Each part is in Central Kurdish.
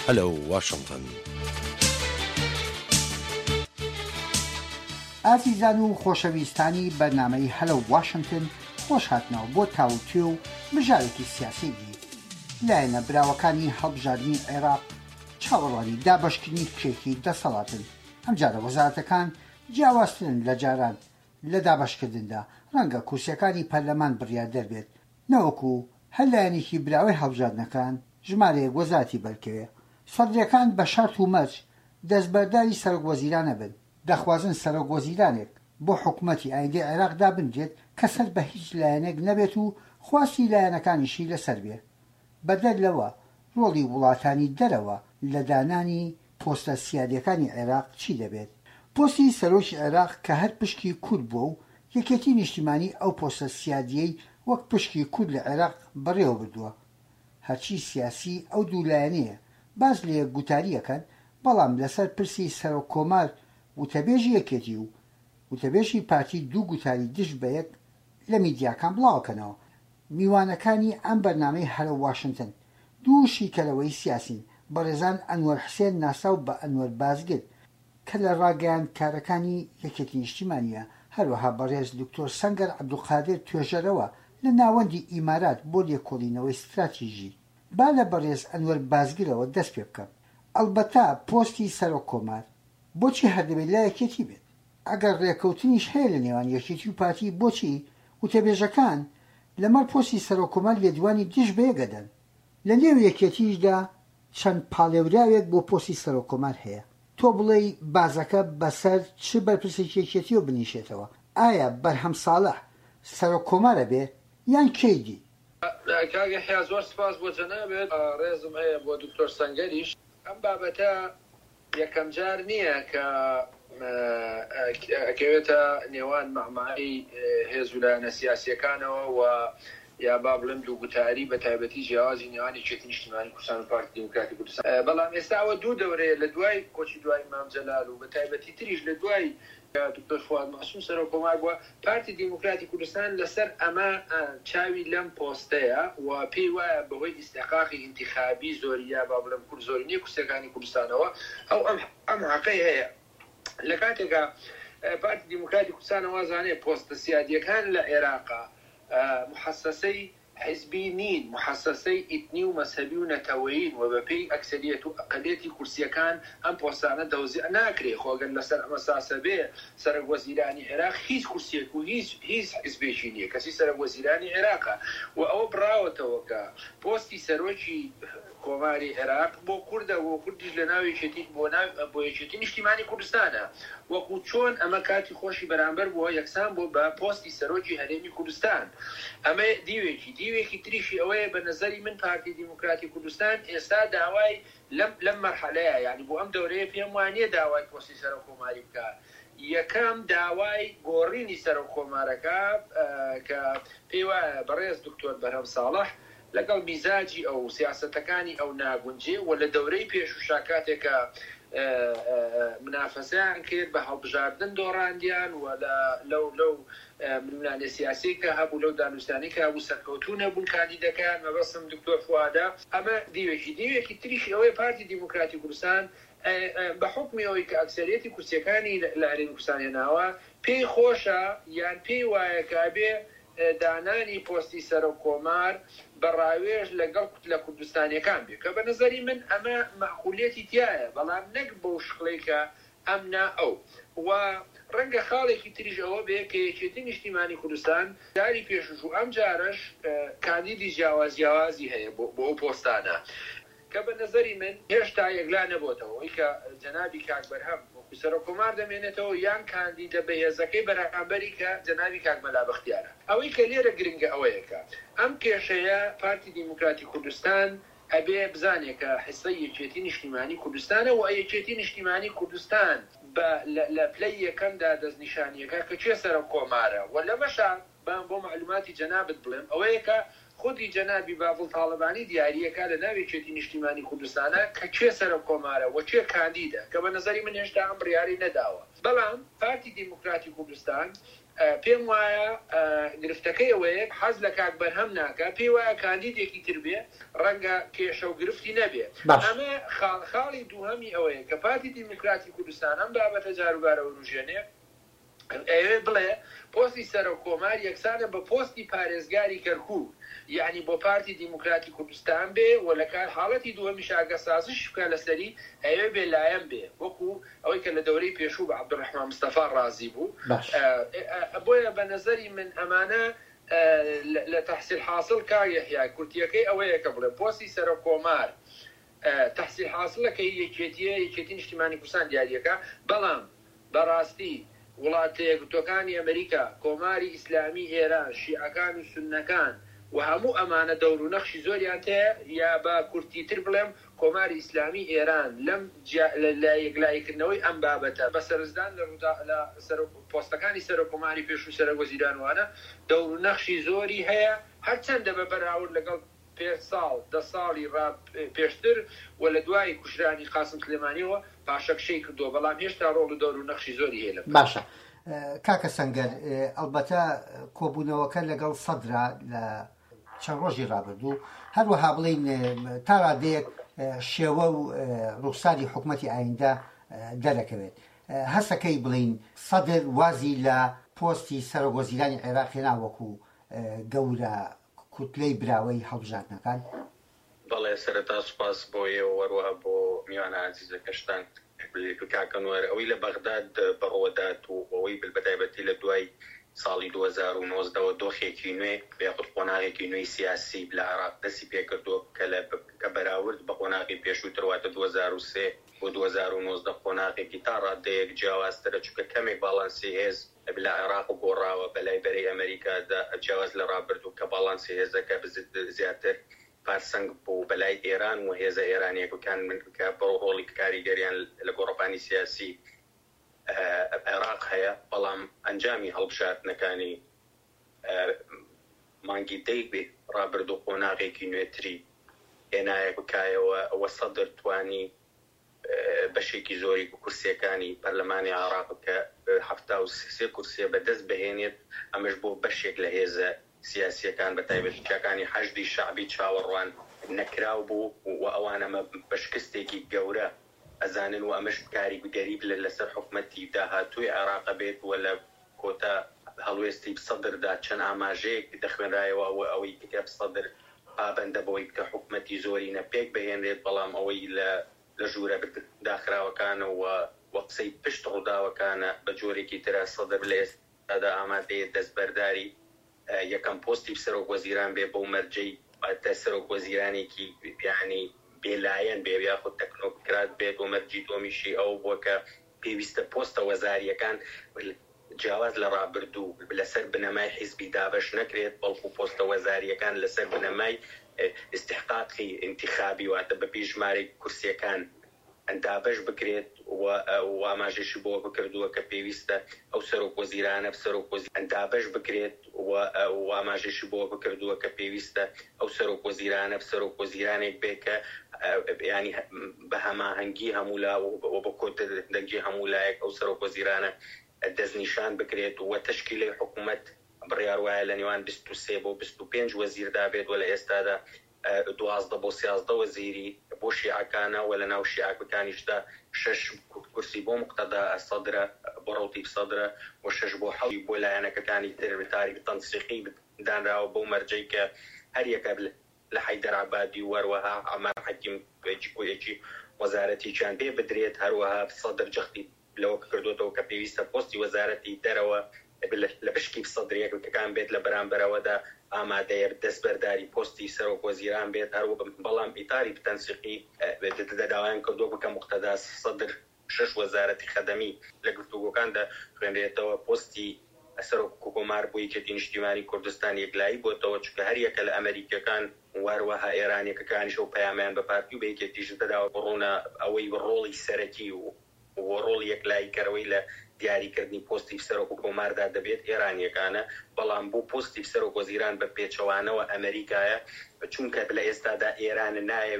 هەلو واشنگتن. ئازیزان و خۆشەویستانی بەرنامەی هەلو واشنگتن خۆش هاتنەوە بۆ تاوتوێ و بژارێکی سیاسی دی. لایەنە براوەکانی هەڵبژاردننی عێراق چاوەڕوانی دابەشکردنی کێکی دەسەڵاتن. ئەمجارە وەزارەتەکان جیاوازترن لە جاران لە دابەشکردندا ڕەنگە کورسیەکانی پەرلەمان بڕیار دەربێت نەوەکو هەر لایەنێکی براوەی هەڵبژاردنەکان ژمارەیەک وەزارەتی بەرکەوێ. سەردەریەکان بە شەرت و مەرج دەستبەرداری سەرۆکوەزیرانە بن، دەخوازن سەرۆکوەزیرانێک بۆ حکوومەتی ئایندەی عێراقدا بنجێت کە سەر بە هیچ لایەنێک نەبێت و خواستی لایەنەکانیشی لەسەر بێ. بەدەر لەوە ڕۆڵی وڵاتانی دەرەوە لە دانانی پۆستە سیادیەکانی عێراق چی دەبێت؟ پۆستی سەرۆکی عێراق کە هەر پشکی کورد بووە و یەکێتی نیشتیمانی ئەو پۆستە سیادیەی وەک پشکی کورد لە عێراق بەڕێوە بردووە. هەرچی سیاسی ئەو دوولایەنەیە باز لە یەکگوتاریەکەن، بەڵام لەسەر پرسی سەرۆکۆمار وتەبێژی یەکێتی و وتەبێژی پارتی دوو گوتاری دژ بە یەک لە میدیاکان بڵاوکەنەوە. میوانەکانی ئەم بەرنامەی هەلو واشنگتن دوو شیکەرەوەی سیاسین بەڕێزان ئەنوەر حسێن ناسا و بە ئەنوەر بازگرد کە لە ڕاگەیاندکارەکانی یەکێتی نیشتیمانیە، هەروەها بەڕێز دکتۆر سەنگەر عەبدولقادر توێژەرەوە لە ناوەندی ئیمارات بۆ لێکۆڵینەوەی استراتیژی. با لە بەڕێز ئەنوەر بازگرەوە دەست پێ بکەم. ئەلبەتە پۆستی سەرۆکۆمار بۆچی هەردەبێت لا یەکێتی بێت؟ ئەگەر ڕێکەوتنیش هەیە لە نێوان یەکێتی و پارتی، بۆچی وتەبێژەکان لەمەڕ پۆستی سەرۆکۆمار لێدوانی دژ بەیەگەدەن؟ لە نێو یەکێتیشدا چەند پاڵێوراوێک بۆ پۆستی سەرۆکۆمار هەیە. تۆ بڵێ بازەکە بەسەر چ بەرپرسێکی یەکێتیەوە بنیشێتەوە؟ ئایا بەرهەم ساڵح سەرۆکۆمارە بێ یان کەیدی؟ کاگە حیا زۆر سپاس بۆ جەنابێت. ڕێزم هەیە بۆ دکتۆر سەنگەریش. ئەم بابەتە یەکەم جار نییە کە ئەکەوێتە نێوان مەحماعی هێزولایەنە سیاسیەکانەوە و یا با بڵێم دووگوتاری بە تایبەتی جیاوازی نێوانی یەکێتی نیشتیمانی کوردستان و پارتی دیموکراتی کوردستان. بەڵام ئێستا ئەوە دوو دەورەیە لە دوای کۆچی دوای مام جەلال و بە تایبەتی تریش لە دوای دکتۆر فواد مەعسووم سەرۆکۆمار بووە. پارتی دیموکراتی کوردستان لەسەر ئەمە چاوی لەم پۆستەیە و پێی وایە بەهۆی ئیستحقاقی ئینتیخابی زۆریە با بڵێم کورد زۆری نییە کورسەکانی کوردستانەوە ئەو ئەم حەقەی هەیە. لە کاتێکە پارتی دیموکراتی کوردستان وازانێ پۆستە سیادیەکان لە عێراقا محەسەسەی حزبی نین، محەسەسەی ئیتنی و مەسەبی و نەتەوەیین و بەپێی ئەکسەریەت و ئەقەلیەتی کورسیەکان ئەم پۆستانە دەوزی ناکرێ. خۆگەن لەسەر ئەمە ساسە بێ سەرۆکوەزیرانی عێراق هیچ کورسیەک و هیچ حزبێکی نییە، کەسی سەرۆکوەزیرانی عێراقە و ئەوە بڕاوەتەوە کە پۆستی سەرۆکی کۆماری عێراق بۆ کوردە و کوردیش لە ناو یەکێتی بۆ یەکێتی نیشتیمانی کوردستانە، وەکو چۆن ئەمە کاتی خۆشی بەرامبەر بووە یەکسان بۆ بە پۆستی سەرۆکی هەرێمی کوردستان. ئەمە دیوێکی تریشی ئەوەیە بە نەزەری من پارتی دیموکراتی کوردستان ئێستا داوای لەم مەرحەلەیە، یعنی بۆ ئەم دەورەیە پێم وانییە داوای پۆستی سەرۆکۆماری بکە. یەکەم داوای گۆڕینی سەرۆکۆمارەکە کە پێی وایە بەڕێز دکتۆر بەرهەم ساڵح لەگەڵ میزاجی ئەو سیاسەتەکانی ئەو ناگونجێ و لە دەورەی پێشوشا کاتێکە منافەسەیان کرد بە هەڵبژاردن دۆڕاندیان و لەو منانە سیاسی کە هەبوو لەو دانوستانی کە هەبوو سەرکەوتوو نەبوون کاندیدەکان مەبەستم دکتۆر فوادە. ئەمە دیوێکی تریشی ئەوەی پارتی دیموکراتی کوردستان بە حکمی ئەوەی کە ئەکسەریەتی کورسیەکانی لە هەرێمی کوردستان هێناوە پێی خۆشە یان پێی وایە کابێ دانانی پۆستی سەرۆکۆمار بەڕاوێژ لەگەڵ لە کوردستانیەکان بێ، کە بە نەزەری من ئەمە مەعقولێتی تایە، بەڵام نەک بەو شقڵەی کە ئەمنا ئەو و ڕەنگە خاڵێکی تریژ ئەوە بێ کە یەکێتی نیشتیمانی کوردستان داری پێشوش و ئەم جارش کاندیدی جیاوازی هەیە بۆ ئەو پۆستانە کە بە نەزەری من هێشتا یەکلا نەبووتەوە، ئەوەی کە جەنابی کاک بەرهەم سەرۆکۆمار دەمێنێتەوە یان کاندیدە بەهێزەکەی بەرامبەری کە جەنابی کاک مەلا بەختیارە. ئەوەی کە لێرە گرنگە ئەوەیەکە ئەم کێشەیە پارتی دیموکراتی کوردستان ئەبێ بزانێت کە حیسەی یەکێتی نیشتیمانی کوردستانە و یەکێتی نیشتیمانی کوردستان لە پلەی یەکەمدا دەستنیشانیەکە کە چێ سەرۆکۆمارە و لەمەشە بۆ معلوماتی جەنابت بڵێم ئەوەیە کە خودی جەنابی بابڵ تاڵبانی دیاریەکە لە ناوێکێتی نیشتیمانی کوردستانە کە چێ سەرۆکۆمارە و چێ کاندیدە کە بە نەزەری من هێشتا ئەم بڕیاری نەداوە. بەڵام پارتی دیموکراتی کوردستان پێم وایە گرفتەکەی ئەوەیە حەز لە کاک بەرهەم ناکە پێی وایە کاندیدێکی تر بێ ڕەنگە کێشە و گرفتی نەبێ ئەمە خاڵی دووهەمی ئەوەیە کە پارتی دیموکراتی کوردستان ئەم بابەتە جاروبارەوە ڕژێنێ ئەوێ بڵێ پۆستی سەرۆک کۆمار یەکسانە بە پۆستی پارێزگاری کەرکووک یعنی بۆ پارتی دیموکراتی کوردستان بێ و لە کار حاڵەتی دووەمی شاگە سازش بکە لەسەری ئەوێ بێ لایەن بێ وەکو ئەوەی کە لە دەورەی پێشوو بە عەبدوڕەحمان مستەفا ڕازی بوو بۆیە بە نەزەری من ئەمانە لە تەحسیل حاصل کار یەحیا کورتیەکەی ئەوەیە کە بڵێ پۆستی سەرۆک کۆمار تەحسیل حاصلەکە یەکێتی نیشتیمانی کوردستان دیاریەکە بەڵام بەڕاستی وڵاتە یەکگرتووەکانی ئەمریکا کۆماری ئیسلامی ئێران شیعەکان و سوننەکان و هەموو ئەمانە دەور و نەخشی زۆریان تەیە یا بە کورتی تر بڵێم کۆماری ئیسلامی ئێران لەم لە یەکلایکردنەوەی ئەم بابەتە بە سەرنجدان لە پۆستەکانی سەرۆک کۆماری پێش و سەرۆک وەزیرانوانە دەور و نەخشی زۆری هەیە هەرچەندە بە بەراورد لەگەڵ 10 ساڵی پێشتر و لە دوای کوشرانی قاسم سلێمانیەوە پاشەکشەی کردووە بەڵام هێشتا ڕۆڵ و دەور و نەخشی زۆری هەیە. باشە کاکە سەنگەر ئەلبەتە کۆبوونەوەکە لەگەڵ سەدرا لە چەند ڕۆژی ڕابردوو هەروەها بڵین تا ڕادەیەک شێوە و ڕوخساری حکومەتی ئایندە دەرەکەوێت هەستەکەی بڵین سەدر وازی لە پۆستی سەرۆک وەزیرانی عێراق هێناوەکو گەورە کوتلەی براوەی هەڵبژاردنەکان. بەڵێ سەرەتا سوپاس بۆ ئێوە وەروەها بۆ میوانە عەزیزەکەشتان کاکەنوەر ئەوەی لە بەغداد بەڕۆدات و ئەوەی بەتایبەتی لە دوای ساڵی 2019 دۆخێکی نوێ یاخود قۆناغێکی نوێی سیاسی لە عێراق دەستی پێکردووە کە بەراورد بە قۆناغی پێشووتر واتە 2003 بۆ 2019 قۆناغێکی تا ڕادەیەک جیاوازترە چونکە کەمێک باڵانسی هێز لە عێراق و گۆڕاوە بەلای بەرەی ئەمریکادا جیاواز لە ڕابردوو کە باڵانسی هێزەکە زیاتر پارسەنگ بوو بەلای ئێران و هێزە ئێرانیەکان منکە بڕۆ ڕۆڵی کاریگەریان لە گۆڕەپانی سیاسی عێراق هەیە بەڵام ئەنجامی هەڵبژاردنەکانی مانگی دەی بێ ڕابردوو قۆناغێکی نوێتری هێنایە بکایەوە ئەوە سەدر توانی بەشێکی زۆری کورسیەکانی پەرلەمانی عێراق کە 73 کورسیە بەدەست بهێنێت ئەمەش بۆ بەشێک لە هێزە سیاسیەکان بە تایبەتیەکانی حەشدی شعبی چاوەڕوان نەکراو بوو و ئەوانەمە بەشکستێکی گەورە ئەزانن و ئەمەش کاریگەریب لەسەر حکومەتی داهاتووی عێراق بێت و لە کۆتا هەڵوێستی سەدردا چەند ئاماژەیەک دەخوێنرایەوە ئەوەی کتێب سەدر پابەندە بۆی کە حکومەتی زۆری نەپێک بهێنرێت بەڵام ئەوەی لە ژوورە داخراوەکانە و قسەی پشت ڕووداوەکانە بە جۆرێکی ترە سەدر لە ئێستادا ئامادەیە دەستبەرداری یەکەم پۆستی سەرۆک وەزیران بێ بۆ مەرجەی سەرۆک وەزیرانێکی یعنی بێلایەن بێ یاخود تەکنۆکرات بێت و مەرجی دۆمیشی ئەو بووە کە پێویستە پۆستە وەزاریەکان جیاواز لە ڕابردوو لەسەر بنەمای حیزبی دابەش نەکرێت بەڵکو پۆستە وەزاریەکان لەسەر بنەمای استحقاقی انتخابی واتە بە پێشمارەی کورسیەکان دابەش بکرێت و ئاماژەشی بۆ بکردووە کە پێویستە ئەو سەرۆک وەزیرانە سەرۆک وەزیران دابەش بکرێت و ئاماژەشی بۆ بکردووە کە پێویستە ئەو سەرۆک وەزیرانە سەرۆک وەزیرانێک بێ کە ینی بە هەماهەنگی هەموولا و بە کۆتە دەنگی هەموولایەک ئەو سەرۆک وەزیرانە دەستنیشان بکرێت و تەشکیلەی حکوومەت بڕیار وایە لە نێوان 23 بۆ 25 وەزیردا بێت و لە ئێستادا 12 بۆ 13 وەزیری بۆ شیعەکانە و لە ناو شیعەکانیشدا 6 کورسی بۆ مقتەدا سەدرە بۆ ڕەوتیب سەدرە و 6 بۆ حەوی بۆ لایەنەکەکانی تر تاریخ تەنسیقی دانراوە بۆ مەرجەی کە هەر یەکە لە حەیدەرعەبادی وەروەها عەمەر حەکیم کوێکی وەزارەتییان پێ بدرێت هەروەها سەدر جەختی لەوە کردوێتەوە کە پێویستە پۆستی وەزارەتی دەرەوە لە پشکی سەدرێکەکان بێت لە بەرامبەرەوەدا ئامادەیە دەستبەرداری پۆستی سەرۆک وەزیران بێت هەروە بەڵام ئیتاری تەنسیقی داوایان کردووە بکە مقتەدا سەدر 6 وەزارەتی خەدەمی لە گفتوگۆکاندا خوێنرێتەوە پۆستی سەرۆک کۆمار بۆ یەکێتی نیشتیمانی کوردستان یەکلایی بۆتەوە چونکە هەر یەکە لە ئەمریکەکان واروەها ئێرانیەکەکانیش و پەیامیان بە پارتی و بە یەکێتیش دەداوە بڕوونە ئەوەی ڕۆڵی سەرەکی و ڕۆڵ یەکلاییکەرەوەی لە دیاریکردنی پۆستی سەرۆک کۆماردا دەبێت ئێرانیەکانە بەڵام بۆ پۆستی سەرۆک وەزیران بە پێچەوانەوە ئەمریکایە چونکە لە ئێستادا ئێران نایەوێت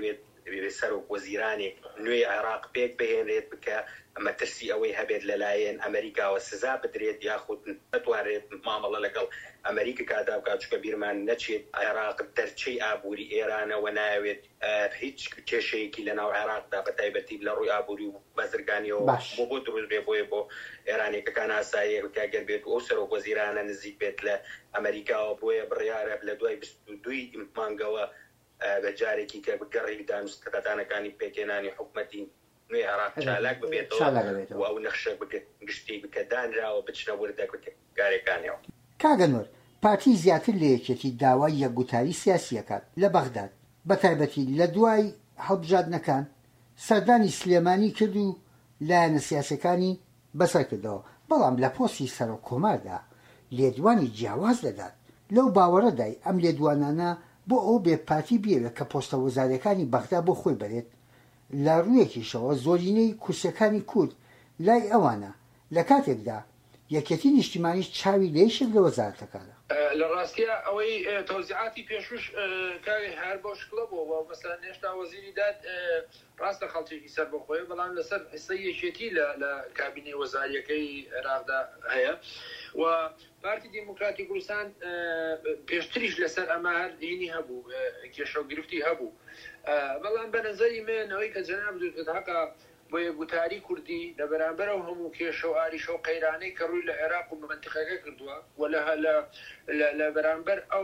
سەرۆک وەزیرانی نوێی عێراق پێک بهێنرێت بکە ئەمە ترسی ئەوەی هەبێت لەلایەن ئەمریکاوە سزا بدرێت یاخود نەتوانرێت مامەڵە لەگەڵ ئەمریکا کادا بکات چکە بیرمان نەچێت عێراق دەرچەی ئابووری ئێرانەوە نایەوێت هیچ کێشەیەکی لە ناو عێراقدا بە تایبەتی لە ڕووی ئابووری و بازرگانیەوە بۆ دروست بێ بۆ ئێرانێکەکان ئاساییە بکەگەر بێت و ئەو سەرۆک وەزیرانە نزیک بێت لە ئەمریکاوە بۆیە بڕیارە لە دوای 22 مانگەوە بەجارێکی کە بگەڕی دانوستەکانەکانی پێکێنانی حکومەتی نوێی عێراق چالاک ببێتەوە و ئەو نەخشە گشتی بکە دانراوە بچنە وردەک کارەکانیەوە. کاگەنۆر پارتی زیاتر لە یەکێتی داوای یەکگوتاری سیاسیەکان لە بەغداد بە تایبەتی لە دوای هەڵبژاردنەکان سەردانی سلێمانی کرد و لایەنە سیاسەکانی بەسەر کردەوە، بەڵام لە پۆستی سەرۆک کۆماردا لێدوانی جیاواز دەدات. لەو باوەڕەدای ئەم لێدوانانە بۆ ئەو بێ پارتی بێوێت کە پۆستە وەزارەکانی بەغدا بۆ خۆی بەرێت لە ڕوویەکیشەوە زۆرینەی کورسەکانی کورد لای ئەوانە لە کاتێکدا یەکێتی نیشتیمانی چاوی لێشت لە وەزارەتەکانە. لە ڕاستیە ئەوەی تەوزیعاتی پێشوش کاری هەر بۆ شکڵە بۆ مەسەلا هێشتا وەزیری داد ڕاستە خەڵکێکی سەر بەخۆیە، بەڵام لەسەر حیسەی یەکێتی لە کابینەی وەزاریەکەی عێراقدا هەیە و پارتی دیموکراتی کوردستان پێشتریش لەسەر ئەمە هەر دینی هەبوو، کێشە و گرفتی هەبوو، بەڵام بە نەزەری من ئەوەی کە جەناب حەقا بۆ یەکگوتاری کوردی لە بەرامبەرەوە هەموو کێشە و ئاریشە و قەیرانەی کە ڕووی لە عێراق و منتیقەکە کردووە و لە بەرامبەر ئەو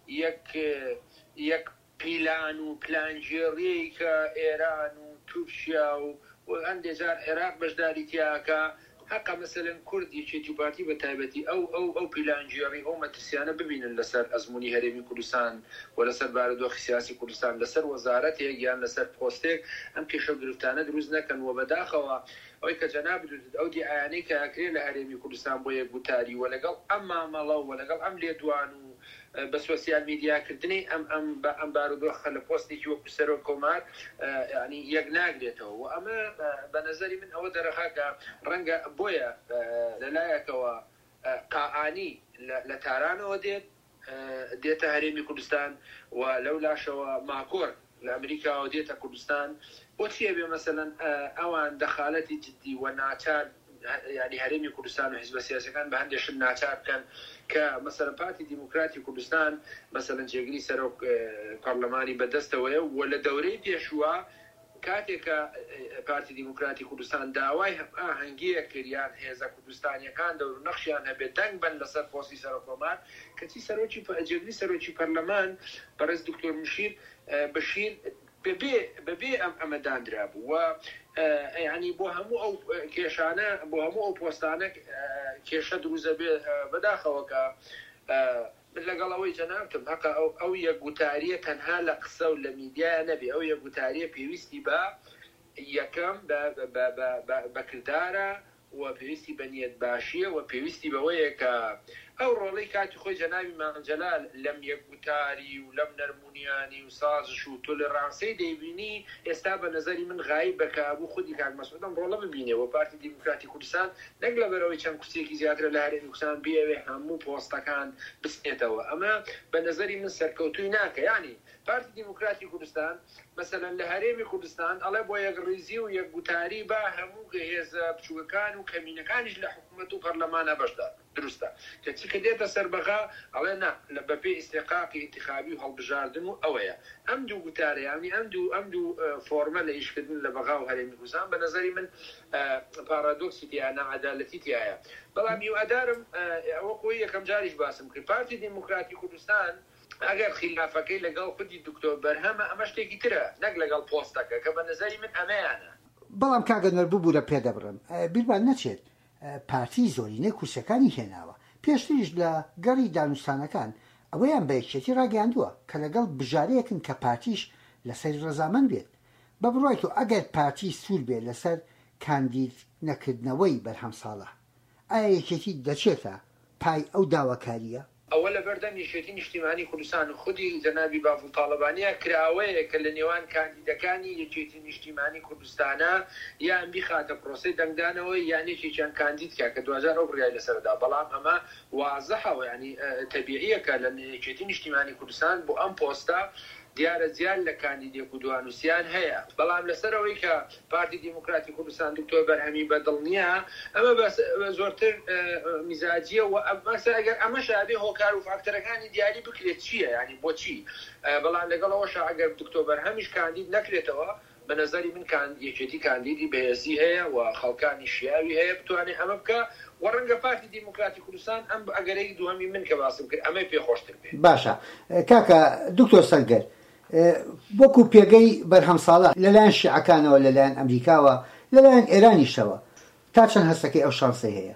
یەک پیلان و پلانژێڕیەی کە ئێران و تورکیا و هەندێک جار عێراق بەشداری تیاکە حقا مثلا کورد یەکێتی و پارتی بە تایبەتی ئەو پیلانژێڕی ئەو مەترسیانە ببینن لەسەر ئەزموونی هەرێمی کوردستان و لەسەر بارودۆخی سیاسی کوردستان لەسەر وەزارەتێک یان لەسەر پۆستێک ئەم کێشە گرفتانە دروست نەکەن و بەداخەوە ئەوەی کە جەناب ئەو دیعایانەی کە ئەکرێ لە هەرێمی کوردستان بۆ یەکگوتاری و لەگەڵ ئەم مامەڵە و لەگەڵ ئەم لێدوان و بە سۆسیال میدیاکردنی ئەم بارودۆخە لە پۆستێکی وەکو سەرۆک کۆمار ینی یەک ناگرێتەوە و ئەمە بە نەزەری من ئەوە دەرەخاکە ڕەنگە بۆیە لەلایەکەوە قاعانی لە تارانەوە دێتە هەرێمی کوردستان و لەو لاشەوە ماکۆر لە ئەمریکاوە دێتە کوردستان بۆ چیە بێ مەسەلەن ئەوان دەخالەتی جدی و ناچار ینی هەرێمی کوردستان و حیزبە سیاسەکان بە هەندێشن ناچار بکەن کە مەسەلەن پارتی دیموکراتی کوردستان مەسەلەن جێگری سەرۆک پەرلەمانی بەدەستەوەیە و لە دەورەی پێشووە کاتێکە پارتی دیموکراتی کوردستان داوای ئاهەنگیە کردیان هێزە کوردستانیەکان دەور نەخشیان هەبێت دەنگ بن لەسەر پۆستی سەرۆک کۆمار کەچی جێگری سەرۆکی پەرلەمان بەڕێز دکتۆر مشیر بەشیر بەبێ ئەمە دانرا بوو و ینی بۆ هەموو ئەو کێشانە بۆ هەموو ئەو پۆستانە کێشە دروزە بێ بەداخەوەکە لەگەڵەوەی جەنابتم حقا ئەو یەکگوتاریە تەنها لە قسە و لە میدیایە نەبێ، ئەو یەکگوتاریە پێویستی بە یەکەم بەکردارە و پێویستی بە نیەت باشیە و پێویستی بەوەیە کە ئەو ڕۆڵەی کاتی خۆی جەنابی مانجەلال لەم یەکگوتاری و لەم نەرمونیانی و سازش و تۆلێرانسەی دەیبینی ئێستا بە نەزەری من غایب بەکبوو خودی کاک مەسعودم ڕۆڵە ببینێ و پارتی دیموکراتی کوردستان نەک لەبەرەوەی چەند کوچێکی زیاتر لە هەرێمی کوردستان بێوێ هەموو پۆستەکان بسنێتەوە، ئەمە بە نەزەری من سەرکەوتووی ناکە. یعنی پارتی دیموکراتی کوردستان مەسەلەن لە هەرێمی کوردستان ئەڵێ بۆ یەکڕیزی و یەکگوتاری با هەموو هێزە بچووکەکان و کەمینەکانیش لە حکوومەت و پەرلەمانە بەشدار دروستە کەچی کە دێتە سەربەغا ئەڵێ نا لە بەپێ ئیستیقاقی ئینتیخابی و هەڵبژاردن و ئەوەیە ئەم دوو گوتارەیانی ئەم دوو فۆرمە لە ئیشکردن لە بەغا و هەرێمی کوردستان بە نەزەری من پارادۆکسی تایە نەعەدالەتی تایە. بەڵام هیوادارم ئەوە یەکەم جاریش باسم کرد پارتی دیموکراتی کوردستان ئەگەر خلافەکەی لەگەڵ خودی دکتۆر بەرهەمە ئەمە شتێکی ترە نەک لەگەڵ پۆستەکە کە بە نەزەری من ئەمەیانە. بەڵام کاگەنەر ببوورە پێدەبڕم بیرمان نەچێت پارتی زۆرینەی کورسەکانی هێناوە پێشتریش لە گەڕی دانوستانەکان ئەوەیان بە یەکێتی ڕاگەاندووە کە لەگەڵ بژارەیەکن کە پارتیش لەسەر ڕەزامەند بێت بە بڕای تۆ ئەگەر پارتی سوور بێت لەسەر کاندید نەکردنەوەی بەرهەم ساڵە ئایا یەکێتی دەچێتە پای ئەو داواکاریە؟ ئەوە لە بەردەم یەکێتی نیشتیمانی کوردستان خودی جەنابی باڤوڵ تاڵەبانیە کراوەیە کە لە نێوان کاندیدەکانی یەکێتی نیشتیمانی کوردستانە یان بیخاتە پرۆسەی دەنگدانەوە یانێکێکیان کاندیدکە کە 2000 ئەو بڕیای لەسەردا، بەڵام ئەمە وازەحەوە ینی تەبیعیەکە لە یەکێتی نیشتیمانی کوردستان بۆ ئەم پۆستە دیارە زیان لە کاندیدێک و دوانوسیان هەیە بەڵام لەسەرەوەی کە پارتی دیموکراتی کوردستان دکتۆر بەرهەمی بەدڵ نییە ئەمە زۆرتر میزاجیە و ئەگەر ئەمە شابێ هۆکار و فاکتەرەکانی دیاری بکرێت چییە ینی بۆچی بەڵام لەگەڵەوەش ئەگەر دکتۆر بەرهەمیش کاندید نەکرێتەوە بە نظری من یەکێتی کاندیدی بەهێزی هەیە و خەڵکانی شیاوی هەیە بتوانێت ئەمە بکە و ڕەنگە پارتی دیموکراتی کوردستان ئەم ئەگەرەی دووەمی من کە باسم کرد ئەمەی پێخۆشتر بێت. باشە کاکە دکتۆر سەنگەر وەکو پێگەی بەرهەم ساڵح لەلایەن شیعەکانەوە لەلایەن ئەمریکاوە لەلایەن ئێرانیشەوە تا چەند هەستەکەی ئەو شانسەی هەیە؟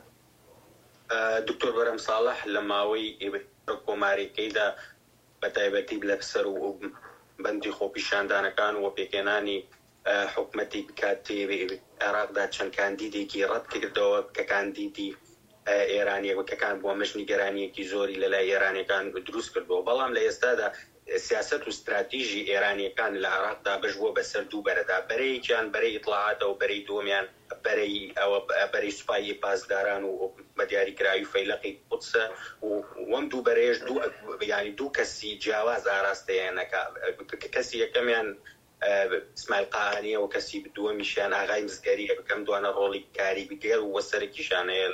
دکتۆر بەرهەم ساڵح لە ماوەی کۆماریەکەیدا بەتایبەتی لەسەر و بەندی خۆپیشاندانەکان و پێکێنانی حکومەتی بکاتێ عێراقدا چەند کاندیدێکی ڕەت کردەوە کە کاندیدی ئێرانیەکەکان بۆ مەژنی گەرانیەکی زۆری لەلای ئێرانیەکان دروست کردەوە بەڵام لە ئێستادا سیاست و استراتیژی ئێرانیەکان لە عێراقدا بەشبووە بەسەر دوو بەرەدا بەرەیەکیان بەرەی ئیطلاعاتەوە و بەرەی دووەمیان بەرەی سوپایی پاسداران و بە دیاریکراوی فەیلەقی قودسە و وەم دوو بەرەیەش ینی دوو کەسی جیاواز ئاراستەیەنەکە کەسی یەکەمیان اسماعیل قاهانیە و کەسی دووەمیشیان ئاغای مزگەریە بکەم دوانە ڕۆڵی کاری بگەر و وەسەرێکیشانەیە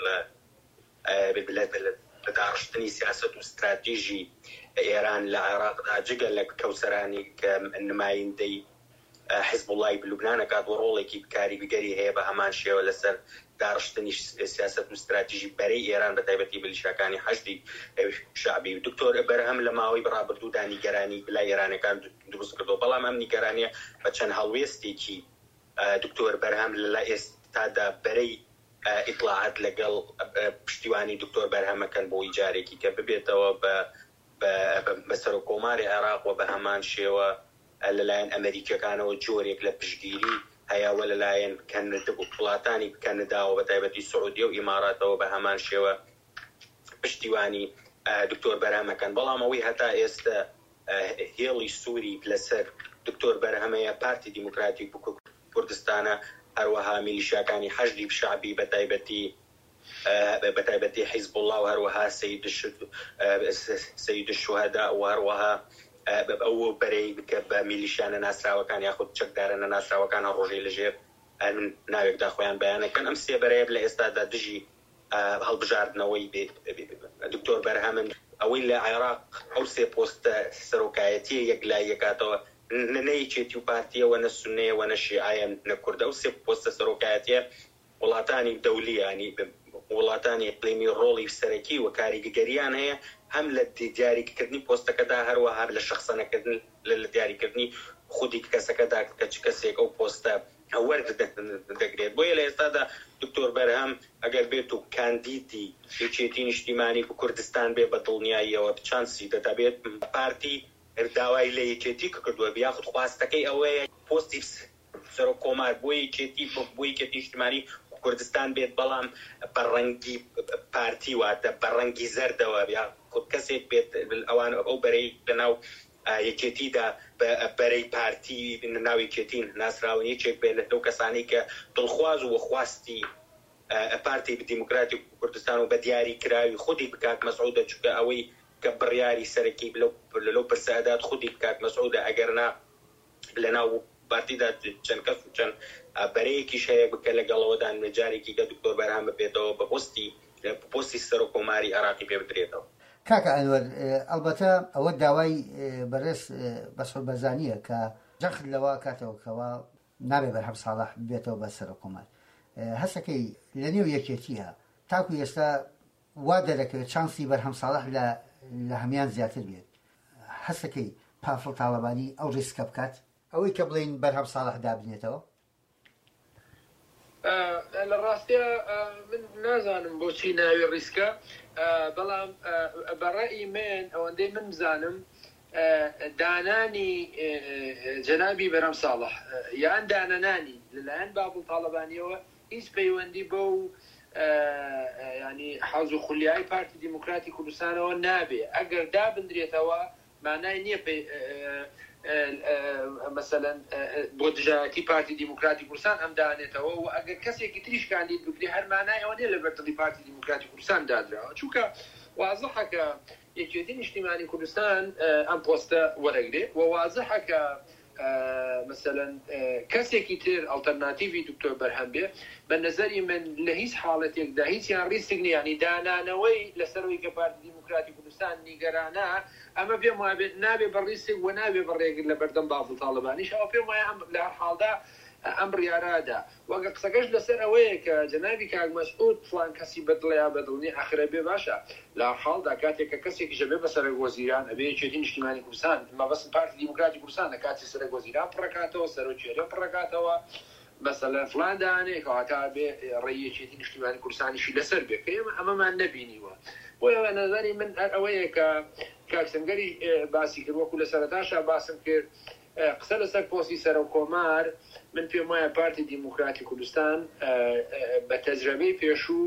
لە داڕشتنی سیاست و استراتیژی ئێران لە عێراقدا جگە لە کەوسەرانی کە نمایندەی حزب الله بلوبنانە کات و ڕۆڵێکی بکاری بگەری هەیە بە هەمان شێوە لەسەر داڕشتنی سیاست و استراتیژی بەرەی ئێران بە تایبەتی ملیشیاکانی حەشدی شعبی دکتۆر بەرهەم لە ماوەی بەڕابردوودا نیگەرانی بلای ئێرانەکان دروست کردەوە بەڵام ئەم نیگەرانیە بە چەند هەڵوێستێکی دکتۆر بەرهەم لە ئێستادا بەرەی ئیطلاعات لەگەڵ پشتیوانی دکتۆر بەرهەمەکەن بۆ ئیجارێکی کە ببێتەوە بە سەر و کۆماری عێراق و بە هەمان شێوە لەلایەن ئەمریکەکانەوە جۆرێک لە پشتگیری هەیەوە لەلایەن وڵاتانی کەنەداوە بە تایبەتی سعودیە و ئیماراتەوە بە هەمان شێوە پشتیوانی دکتۆر بەرهەمەکەن بەڵام ئەوەی هەتا ئێستا هێڵی سووری لەسەر دکتۆر بەرهەمەیە پارتی دیموکراتی کوردستانە هەروەها میلیشیاکانی حەشدی شعبی بە تایبەتی حیزب الله و هەروەها سەید الشوهدا و هەروەها ئەوە بەرەی بکە بە میلیشیانە ناسراوەکان یاخود چەکدارانە ناسراوەکان هەڕۆژەی لەژێر ناوێکدا خۆیان بەیانەکەن ئەم سێ بەرەیە لە ئێستادا دژی هەڵبژاردنەوەی دکتۆر بەرهەمن ئەوەی لە عێراق ئەو سێ پۆستە سەرۆکایەتی یەکلای یەکاتەوە نەیەکێتی و پارتیەوە نە سونەیەوە نە شیعەیە نە کوردە ئەو سێ پۆستە سەرۆکایەتیە وڵاتانی دەولیانی وڵاتانی ئیقلیمی ڕۆڵی سەرەکی و کاریگەریان هەیە هەم لە دیاریکردنی پۆستەکەدا هەروەها لە شەخسەنەکردن لە دیاریکردنی خودی کەسەکەدا کە چ کەسێک ئەو پۆستە وەردەگرێت بۆیە لە ئێستادا دکتۆر بەرهەم ئەگەر بێت و کاندیدی یەکێتی نیشتیمانی بە کوردستان بێ بە دڵنیاییەوە چانسی دەبێت پارتی داوای لە یەکێتی کردووە بیاخود خواستەکەی ئەوەیە پۆستی سەرۆک کۆمار بۆ یەکێتی نیشتیمانی کوردستان بێت بەڵام بەڕەنگی پارتی واتە بەڕەنگی زەردەوە یا خود کەسێک بێت ئەوان ئەو بەرەی لەناو یەکێتیدا بەرەی پارتی ناو یەکێتین ناسراون یەکێک بێت لە دەو کەسانی کە دڵخواز و خواستی پارتی دیموکراتی کوردستان و بە دیاری کراوی خودی بکات مەسعودە چونکە ئەوەی کە بڕیاری سەرەکی لەو پرسەدات خودی بکات مەسعودە ئەگەرنا لەناو پارتیدا چەند کەس و چەند بەرەیەکیش هەیە بکە لەگەڵەوەدا جارێکی کە دکتۆر بەرهەم بێتەوە بە پۆستی سەرۆک کۆماری عێراقی پێ بدرێتەوە. کاکە ئەنوەر ئەلبەتە ئەوە داوای بەڕێز بەسەر بەزانیە کە جەخت لەوە کاتەوە کەەوە نابێ بەرهەم ساڵح بێتەوە بە سەرۆک کۆمار هەستەکەی لە نێو یەکێتیە تاکو ئێستا وا دەرەکەوێت چانسی بەرهەم ساڵح لە هەمیان زیاتر بێت هەستەکەی پافڵ تاڵەبانی ئەو ڕیسکە بکات ئەوەی کە بڵین بەرهەم ساڵح دابنێتەوە لە ڕاستیە من نازانم بۆچی ناوی ڕیسکە بەڵام بەڕێی من ئەوەندەی من بزانم دانانی جەنابی بەرهەم ساڵح یان دانەنانی لەلایەن بابڵ تاڵەبانیەوە هیچ پەیوەندی بۆ ینی حەوز و خولیای پارتی دیموکراتی کوردستانەوە نابێ ئەگەر دابدرێتەوە مانای نییە مثلا بۆ دژایەتی پارتی دیموکراتی کوردستان ئەم دانێتەوە و ئەگەر کەسێکی تریش کاندید بکرێ هەر مانای ئەوە نیە لە بەرتەڵی پارتی دیموکراتی کوردستان دادراوە چونکە واضحە کە یەکێتی نیشتیمانی کوردستان ئەم پۆستە وەرەگرێ و واضحە کە مثلا کەسێکی تر ئەڵتەرناتیڤی دکتۆر بەرهەم بێ بە نەزەری من لە هیچ حاڵەتێکدا هیچیان ڕیسک نیە ینی دانانەوەی لەسەرەوەی کە پارتی دیموکراتی کوردستان نیگەرانە ئەمە پێم وابێت نابێ بەڕیسک و نابێ بەڕێگر لە بەردەم بافڵ تاڵبانیش ئەوە پێم وایە لە حاڵدا ئەم بڕیارادا وەگە قسەکەش لەسەر ئەوەیە کە جەنابی کاک مەسعود فڵان کەسی بەدڵیا بەدڵنی ئاخرە بێ باشە لە حاڵدا کاتێک کە کەسێکی ژەبێ بە سەرۆک وەزیران ئەبێ یەکێتی نیشتیمانی کوردستان مەبەست پارتی دیموکراتی کوردستان لە کاتی سەرۆک وەزیران پڕەکاتەوە سەرۆکیێرە پڕەکاتەوە بەسەلەن فڵان دانێک هەواتا بێ ڕێی یەکێتی نیشتیمانی کوردستانیشی لەسەر بێ کە ئێمە ئەمەمان نەبینیوە بۆیە بە نەزەری من ئەوەیە کە کاک سەنگەری باسی کرد وەکو لە سەرەتاشا باسم کرد قسە لەسەر پۆستی سەر و کۆمار من پێم وایە پارتی دیموکراتی کوردستان بە تەجربەی پێشوو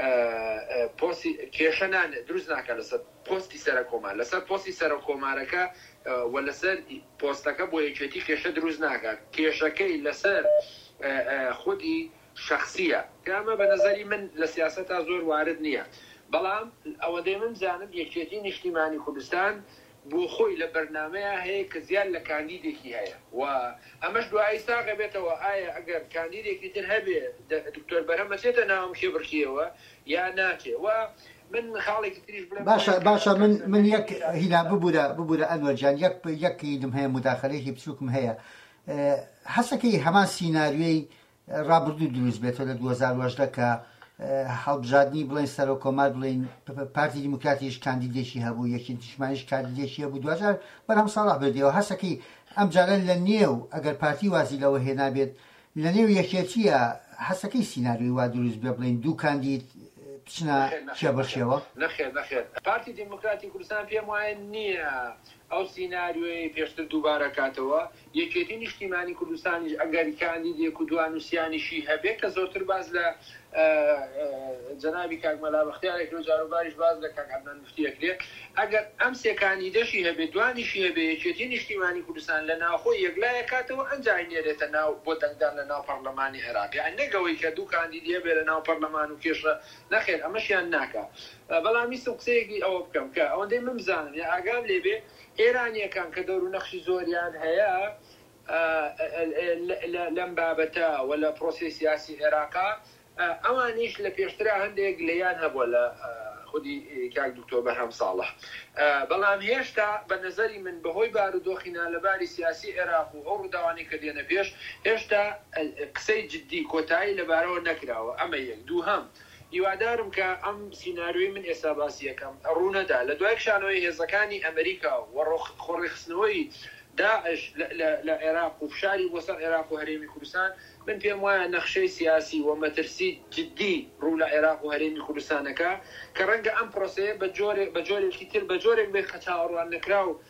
پۆستی کێشەنان دروست ناکە لەسەر پۆستی سەر کۆمار لەسەر پۆستی سەر کۆمارەکە و لەسەر پۆستەکە بۆ یەکێتی کێشە دروست ناکات کێشەکەی لەسەر خودی شخصیە کامە بە نەزەری من لە سیاسەتا زۆر وارد نییە بەڵام ئەوەدەی من زانم یەکێتی نیشتیمانی کوردستان بۆ خۆی لە بەرنامەیە هەیە کە زیاد لە کاندیدێکی هەیە و ئەمەش دوایی ساغە بێتەوە ئایا ئەگەر کاندیدێکی تر هەبێ دکتۆر بەرهەم بچێتە ناوم خێبڕکیەوە یا ناکێ و من خاڵێکی تریش بڵێم باشە من یەک هینا ببوورە ئەنوەرجان یەکیدم هەیە مداخلەیەکی بچووکم هەیە هەسەکەی هەمان سیناریۆی ڕابردوو دروست بێتەوە لە 2010 کە هەڵبژاردننی بڵێن سەرۆ کۆمار بڵین پارتی دیموکراتیش کاندیدێکی هەبوو یەکی تیشمانیش کاندیدێکی هەبوو 2000 بەرهەم ساڵح بردیەوە هەسەکەی ئەم جاران لە نێو ئەگەر پارتی وازی لەوە هێنابێت لە نێو یەکێتیە هەسەکەی سیناریۆی وا دروست بێ بڵین دوو کاندید بچنە کێبەشەوە نەخێر پارتی دیموکراتی کوردستان پێم وایە نییە ئەو سیناریۆی پێشتر دووبارە کاتەوە یەکێتی نیشتیمانی کوردستانیش ئەگەر کاندیدێک و دوانوسیانیشی هەبێت کە زۆرتر باز لە جەنابی کاک مەلا بەختیارێک لە جاروباریش باز لە کاک عەدنان موفتیەکرێ ئەگەر ئەم سێ کاندیدەشی هەبێت دوانیشی هەبێ یەکێتی نیشتیمانی کوردستان لە ناوخۆی یەکلایە کاتەوە ئەنجاینێرێتە ناو بۆ دەنگدان لە ناو پەرلەمانی عێراق یان نەگەوەی کە دوو کاندیدی هەبێ لە ناو پەرلەمان و کێشە نەخێر ئەمەشیان ناکە بەڵام ویستم قسەیەکی ئەوە بکەم کە ئەوەندەی من بزانم یا ئاگام لێبێ ئێرانیەکان کە دەور و نەخشی زۆریان هەیە لەم بابەتە و لە پرۆسی سیاسی عێراقا ئەوانیش لە پێشترا هەندێک لەیان هەبووە لە خودی کاک دکتۆر بەرهەم ساڵح بەڵام هێشتا بە نەزەری من بەهۆی بارودۆخینا لەباری سیاسی عێراق و ئەو ڕووداوانی کە دێنە پێش هێشتا قسەی جددی کۆتایی لەبارەوە نەکراوە ئەمە یەک دووهەم هیوادارم کە ئەم سیناریۆی من ئێستا باسی یەکەم ڕوونەدا لە دوای کشانەوەی هێزەکانی ئەمریکا و خۆڕێخستنەوەی داعش لە عێراق و فشاری بۆ سەر عێراق و هەرێمی کوردستان من پێم وایە نەخشەی سیاسی و مەترسی جددی ڕوو لە عێراق و هەرێمی کوردستانەکە کە ڕەنگە ئەم پرۆسەیە بە جۆرێکی تر بە جۆرێک بێ خەچاوەڕوان نەکرا و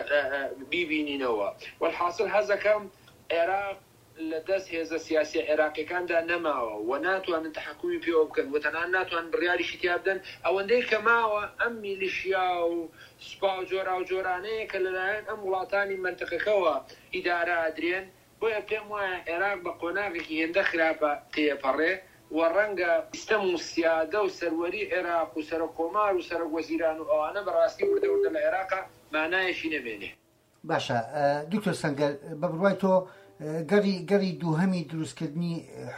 بیبینینەوە والحاصل هەزەکەم عێراق لە دەست هێزە سیاسی عێراقیەکاندا نەماوە و ناتوانن تحکومی پێوە بکەن و تەنان ناتوان بڕیاریشی تیا بدەن ئەوەندەی کە ماوە ئەم میلیشیا و سوپا و جۆرا و جۆرانەیە کە لەلایەن ئەم وڵاتانی منتقەکەەوە ئیدارە ئەدرێن بۆیە پێم وایە عێراق بە قۆناغێکی هێندە خراپە تێپەڕێ و ڕەنگە سیستەم و سیادە و سەروەری عێراق و سەرۆک کۆمار و سەرۆک وەزیران و ئەوانە بەڕاستی وردەوردە لە عێراقا مانایەکی نەبێنێ باشە دکتۆر سەنگەر بە بڕوای تۆ گەری دووهەمی دروستکردنی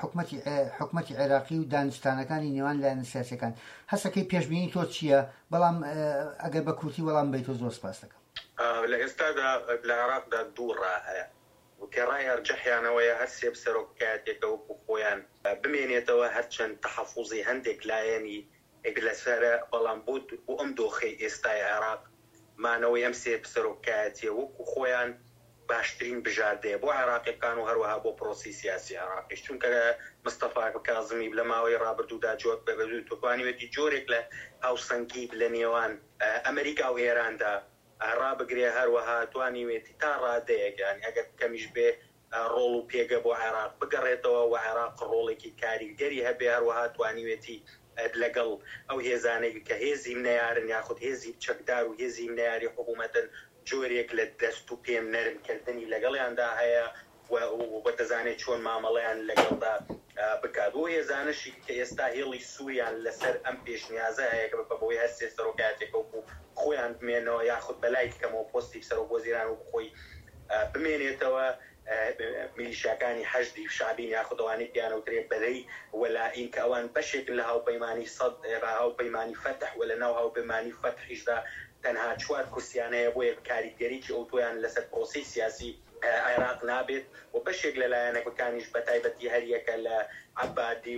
حکومەتی عێراقی و دانیشتانەکانی نێوان لایەنە سیاسیەکان هەسەکەی پێشبینی تۆ چییە بەڵام ئەگەر بە کورتی وەڵام بیت تۆ زۆر سپاس دەکەم لە ئێستادا لە عێراقدا دوو ڕا هەیە وکە ڕای ئەرجەحیانەوەیە هەر سێ سەرۆکایەتێکە وەکو خۆیان بمێنێتەوە هەرچەند تەحەفوزی هەندێک لایەنی لەسەرە بەڵام بۆ ئەم دۆخەی ئێستای عێراق مانەوەی ئەم سێ سەرۆکایەتیە وەکو خۆیان باشترین بژاردەیە بۆ عێراقیەکان و هەروەها بۆ پرۆسی سیاسی عێراقیش چونکە مستەفا کاظمی لە ماوەی ڕابردوودا جۆک بەبێت توانیوێتی جۆرێک لە هاوسەنگی لە نێوان ئەمریکا و ئێراندا ڕابگرێ هەروەها توانیوێتی تا ڕادەیەک یانی ئەگەر کەمیش بێ ڕۆڵ و پێگە بۆ عێراق بگەڕێتەوە و عێراق ڕۆڵێکی کاریگەری هەبێ هەروەها توانیوێتی لەگەڵ ئەو هێزانێک کە هێزی منەیارن یاخود هێزی چەکدار و هێزی منەیاری حکوومەتن جۆرێک لە دەست و پێم نەرمکردنی لەگەڵیاندا هەیە و دەزانێت چۆن مامەڵەیان لەگەڵدا بکات بۆ هێزانشی کە ئێستا هێڵی سووریان لەسەر ئەم پێشنیازە هەیە کە بەبەوەی هەر سێ سەرۆکاتێکە و خۆیان بمێنەوە یاخود بەلای کەمەوە پۆستی سەرۆک وەزیران و خۆی بمێنێتەوە میلیشیاکانی حەشدی شعبین یاخودەوانی پیانەوترێ بەرەی وەلا ئینکە ئەوان بەشێک لە هاوپەیمانی سەد هاوپەیمانی فەتح و لە ناو هاوپەیمانی فەتحیشدا تەنها 4 کورسیانەیە بۆ یەک کاریگەریی ئەو تۆیان لەسەر پرۆسی سیاسی عێراق نابێت و بەشێک لە لایەنەکەکانیش بەتایبەتی هەر یەکە لە عەبادی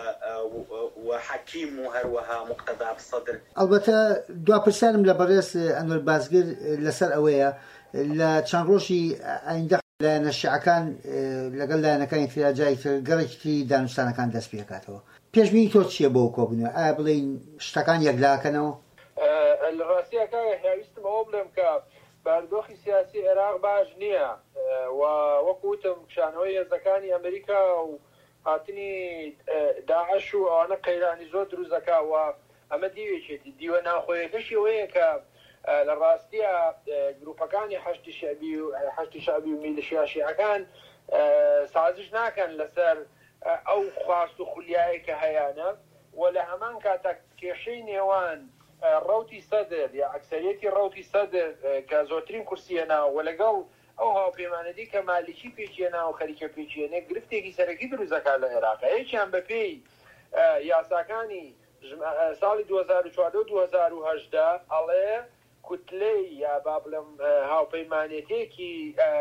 و حەکیم و هەروەها مقتەدا بسەدر. ئەلبەتە دواپرسانم لە بەڕێز ئەنوەر بازگر لەسەر ئەوەیە لە چەند ڕۆژی ئایندە لایەنە شیعەکان لەگەڵ لایەنەکانی تراجای گەڕێکی دانوستانەکان دەست پێ دەکاتەوە. پێشبینی تۆ چییە بۆ کۆبوونەوە؟ ئایا بڵین شتەکان یەکلاکەنەوە؟ لە ڕاستیەکە هێویستم ئەوە بڵێم کە بارودۆخی سیاسی عێراق باش نییە و وەکوتم کشانەوەی هێزەکانی ئەمریکا و هاتنی داعش و ئەوانە قەیرانی زۆر دروستەکە و ئەمە دیوێکێتی دیوە ناخۆیەکەشی ئەوەیە کە لە ڕاستیە گروپەکانی حەشتی شعبی و میلیشیا شیعەکان سازش ناکەن لەسەر ئەو خواست و خولیایە کە هەیەە و لە هەمان کاتە کێشەی نێوان ڕوتی سەدر یا ئەکسەریەتی ڕوتی سەدر کە زۆرترین کورسیەنا و لەگەڵ ئەو هاوپەیمانەتی کە مالیکی پێچێنا و خەریکە پێچێنێ گرفتێکی سەرەکی دروستەکە لە عێراقا یەکیان بەپێی یاساکانی ساڵی 2014 و 2018 ئەڵێ کوتلەی یا با بڵێم هاوپەیمانێتێکی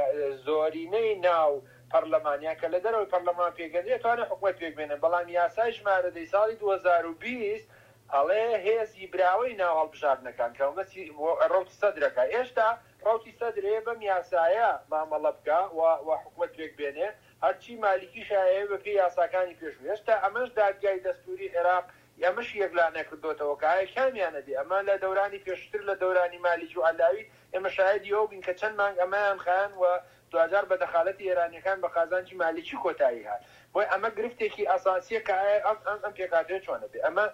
زۆرینەی ناو پەرلەمانیا کە لە دەرەوەی پەرلەمان پێگەندرێت توانێت حکومەت پێک بێنن بەڵام یاسای ژمارەدەی ساڵی 2020 ئەڵێ هێزی براوەی ناو هەڵبژاردنەکان کە ڕوتی سەدرەکە ئێشتا ڕوتی سەدرێ بەم یاسایە مامەڵە بکە و حکومەت پێک بێنێ هەرچی مالیکی شایەیە بەپێی یاساکانی پێشوو ئێستا ئەمەش دادگای دەستوری عێراق ئەمەش یەکلا نەکردوتەوە کە ئایا کامیانە دی ئەمە لە دەورانی پێشتر لە دەورانی مالیکی و عەلاوی ئێمە شاهدی ئەو بین کە چەند مانگ ئەمەیان خایان و دوجار بە دەخالەتی ئێرانیەکان بە قازانجی مالیکی کۆتایی هات بۆی ئەمە گرفتێکی ئاساسیە کە ئەم پێکاتێ چۆنە بێ ئەمە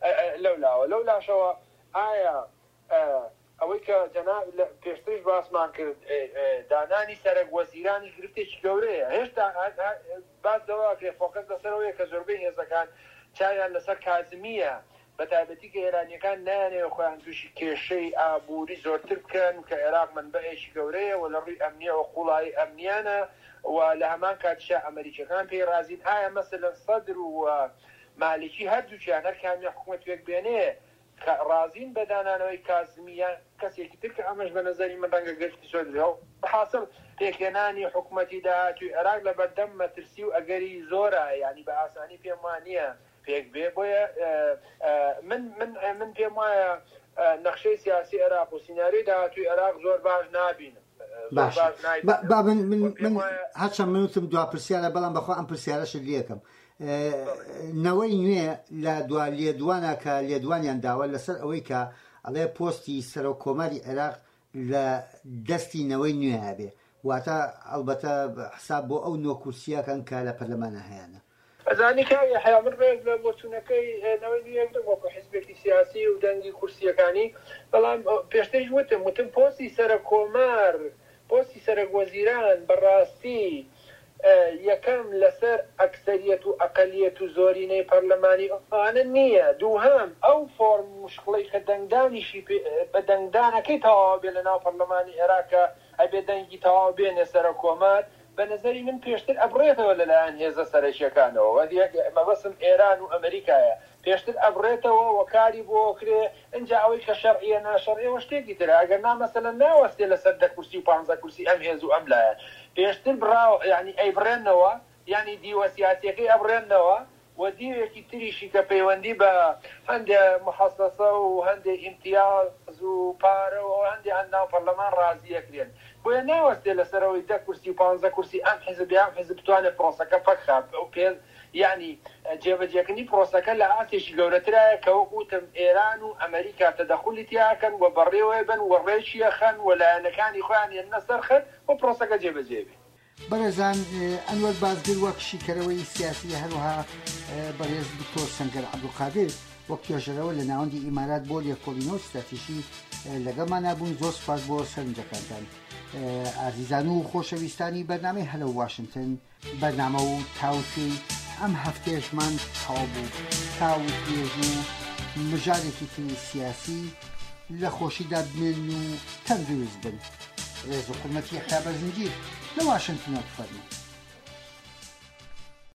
لەو لاشەوە ئایا ئەوەی کە جەناب پێشترش باسمان کرد دانانی سەرک وەزیرانی گرفتێکی گەورەیە هێشتا باس دەوە فۆکەس لەسەرەوەیە کە زۆربەی هێزەکان چاویان لەسەر کازمیە بەتایبەتی کە ئێرانیەکان نایانەوە خۆیان تووشی کێشەی ئابووری زۆرتر بکەن کە عێراق منبەیەکی گەورەیە و لە ڕووی ئەمنیە و قوڵایی ئەمنیانە و لە هەمان کاتیشا ئەمریکەکان پێی رازین ئایا مەسەلەن سەدر و مالیکی هەردووچیان هەر کامیان حکومەت پێک بێنێ رازین بە دانانەوەی کازمیان کەسێکی تر کە ئەمەش بە نەزەری من ڕەنگە گرفتی سۆدرەوە بەحاصل پێکهێنانی حکومەتی داهاتووی عێراق لە بەردەم مەترسی و ئەگەری زۆرە ینی بە ئاسانی پێم وانە پێک بێ بۆیە من پێم وایە نەخشەی سیاسی عێراق و سیناریۆی داهاتووی عێراق زۆر باش نابینم. من هەرچەند منوتم دوا پرسیارە بەڵام بەخوا ئەم پرسیارەشت لێکم نەوەی نوێ لە لێدوانە کە لێدوانیان داوە لەسەر ئەوەی کە ئەڵێ پۆستی سەرۆک کۆماری عێراق لە دەستی نەوەی نوێ هەبێ واتە ئەلبەتە حساب بۆ ئەو نۆ کورسیەکان کە لە پەرلەمانە هەیەە ئەزانی کاوی حیامر ڕێک لە بۆچوونەکەی نەوەی نوێ وەکو حیزبێکی سیاسی و دەنگی کورسیەکانی بەڵام پێشترش وتم پۆستی سەرۆک کۆمار پۆستی سەرۆک وەزیران بەڕاستی یەکەم لەسەر ئەکسەریەت و ئەقەلیەت و زۆرینەی پەرلەمانی ئەوانە نییە دووهەم ئەو فۆرم مشکڵی کە دەنگدانیشی بە دەنگدانەکەی تەواو بێ لە ناو پەرلەمانی عێراقە ئەبێ دەنگی تەواو بێنێ سەرۆک کۆمار بە نظری من پێشتر ئەبڕێتەوە لەلایەن هێزە سەرەکیەکانەوە مەبەسم ئێران و ئەمریکایە پێشتر ئەبڕێتەوە وەکاری بۆ کرێ اینجا ئەوەی کە شەرعیە ناشەرعیەوە شتێکی ترە ئەگەر نامەسەلەن ناوەستێ لەسەر 10 کورسی و 15 کورسی ئەم هێز و ئەم لایەن پێشتر براو ینی ئەیبڕێنەوە ینی دیوە سیاسیەکەی ئەبڕێنەوە و دیوێکی تریشی کە پەیوەندی بە هەندێ محەسەسە و هەندێ ئیمتیاز و پارە و هەندێ هەنداو پەرلەمان ڕازیەکرێن بۆیە ناوەستێ لەسەرەوەی 10 کورسی و 15 کورسی ئەم حیزب بتوانێت پرۆسەکە پەکخات ئەو پێ ینی جێبەجێکردنی پرۆسەکە لە ئاسێکی گەورەترایە کە وەکوتم ئێران و ئەمریکا تەدەخولی تیاکەن و بەڕێوەی بن و ڕێشیە خەن و لایەنەکانی خۆیان هێنە سەرخەت و پرۆسەکە جێبەجێ بێ. بەڕێزان ئەنوەر بازگر وەک شیکەرەوەی سیاسی هەروەها بەڕێز دکتۆر سەنگەر عەبدولقادر وەک توێژەرەوە لە ناوەندی ئیمارات بۆ لێکۆڵینەوە ستراتیژی لەگەڵمانە بوون زۆر سپاس بۆ سەرنجەکانتان. ئازیزان و خۆشەویستانی بەرنامەی هەلە واشنگتن بەرنامە و تاوتوی ئەم هەفتێژمان تەواو بوو تا وتێژ و مژارێکی تری سیاسی لە خۆشیدا بمێن و تەندروست بن. ڕێز و قورمەتی یەحیا بەرزنجیر لە واشنگتنەوە بفەرموو.